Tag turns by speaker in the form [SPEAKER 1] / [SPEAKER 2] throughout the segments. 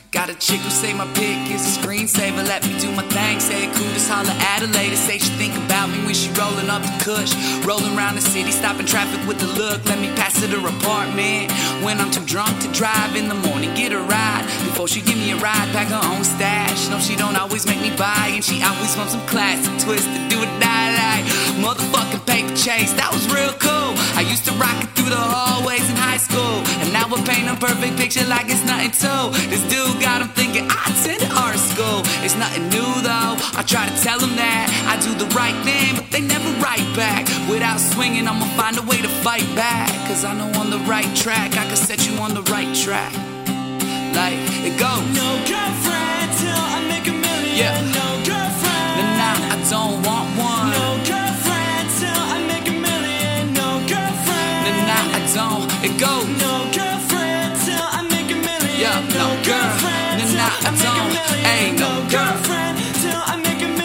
[SPEAKER 1] Got a chick who say my pic is a screensaver. Let me do my thing, say it cool, just holler at her later. Say she think about me when she rolling up the kush. Rolling around the city, stopping traffic with the look. Let me pass to her apartment when I'm too drunk to drive in the morning. Get a ride before she give me a ride. Pack her own stash. No, she don't always make me buy, and she always wants some classic twist to do it die like motherfucking paper chase. That was real cool. I used to rock it through the hallways in high school, and now we're painting a perfect picture like it's nothing to. This dude got him thinking I attended art school. It's nothing new though. I try to tell them that I do the right thing, but they never write back. Without swinging, I'ma find a way to fight back. Cause I know on the right track, I can set you on the right track. Like it goes.
[SPEAKER 2] No girlfriend till I make a million.
[SPEAKER 1] Yeah.
[SPEAKER 2] No girlfriend.
[SPEAKER 1] Nah, I don't want one.
[SPEAKER 2] No girlfriend till I make a million. No girlfriend.
[SPEAKER 1] Nah, I don't. It goes.
[SPEAKER 2] No girlfriend till I make a million.
[SPEAKER 1] Yeah, no girlfriend. Nah, I don't. Ain't no
[SPEAKER 2] girlfriend till I make a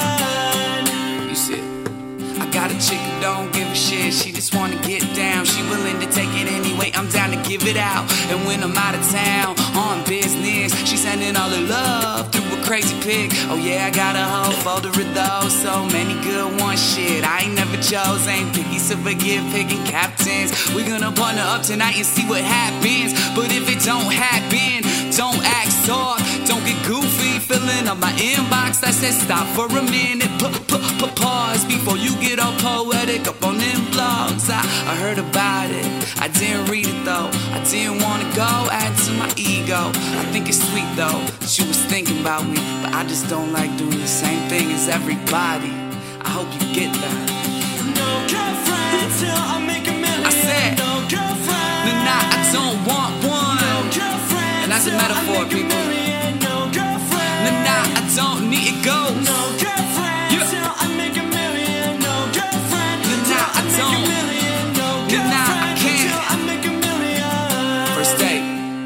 [SPEAKER 2] million.
[SPEAKER 1] You see, I got a chick who don't give a shit. She just wanna get down. She willing to take it anyway. I'm down to give it out. And when I'm out of town on business, she sending all her love through a crazy pic. Oh yeah, I got a whole folder of those. So many good ones. Shit, I ain't never chose. Ain't picky, so forgive picking captains. We gonna partner up tonight and see what happens. But if it don't happen, don't act soft. Don't get goofy, filling up my inbox. I said stop for a minute, pause before you get all poetic up on them blogs. I heard about it, I didn't read it though. I didn't wanna go, add to my ego. I think it's sweet though, she was thinking about me, but I just don't like doing the same thing as everybody. I hope you get that.
[SPEAKER 2] No girlfriend till I make a million.
[SPEAKER 1] I said,
[SPEAKER 2] no girlfriend.
[SPEAKER 1] Nah, I don't want one.
[SPEAKER 2] No girlfriend.
[SPEAKER 1] And that's a metaphor, people.
[SPEAKER 2] No girlfriend.
[SPEAKER 1] Nah, I don't need it goes.
[SPEAKER 2] No girlfriend.
[SPEAKER 1] Yeah.
[SPEAKER 2] Till I make a million. No girlfriend.
[SPEAKER 1] Nah, I don't.
[SPEAKER 2] No girlfriend.
[SPEAKER 1] Nah, I can't.
[SPEAKER 2] Till I make a million.
[SPEAKER 1] First date.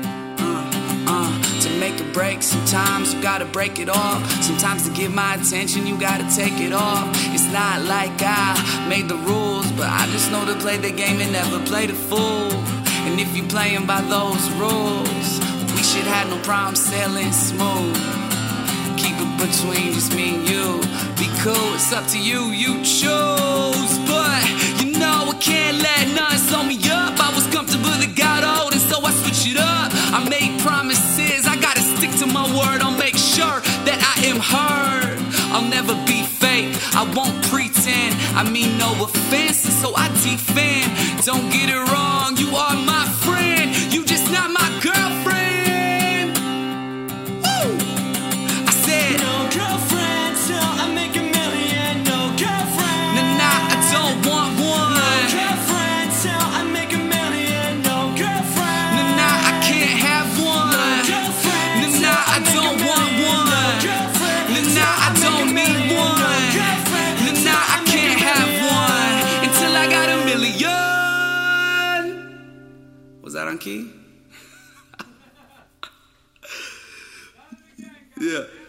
[SPEAKER 1] To make a break, sometimes you gotta break it off. Sometimes to get my attention, you gotta take it off. It's not like I made the rules, but I just know to play the game and never play the fool. And if you playing by those rules, we should have no problem sailing smooth. Keep it between just me and you. Be cool, it's up to you, you choose. But you know I can't let nothing slow me up. I was comfortable, it got old, and so I switched it up. I made promises, I gotta stick to my word. I'll make sure that I am heard. I'll never be fake, I won't pretend. I mean no offense, and so I defend. Don't get it wrong, you are my friend. You just not my girlfriend. Woo! I said
[SPEAKER 2] no girlfriend till I make a million. No girlfriend.
[SPEAKER 1] Nah, I don't want one.
[SPEAKER 2] No girlfriend till I make a million. No girlfriend.
[SPEAKER 1] Nah, I can't have one.
[SPEAKER 2] No girlfriend.
[SPEAKER 1] Nah, I don't want one.
[SPEAKER 2] No girlfriend.
[SPEAKER 1] Nah, I don't need one. Nah, I can't have one until I got a million. Was that on key? Yeah.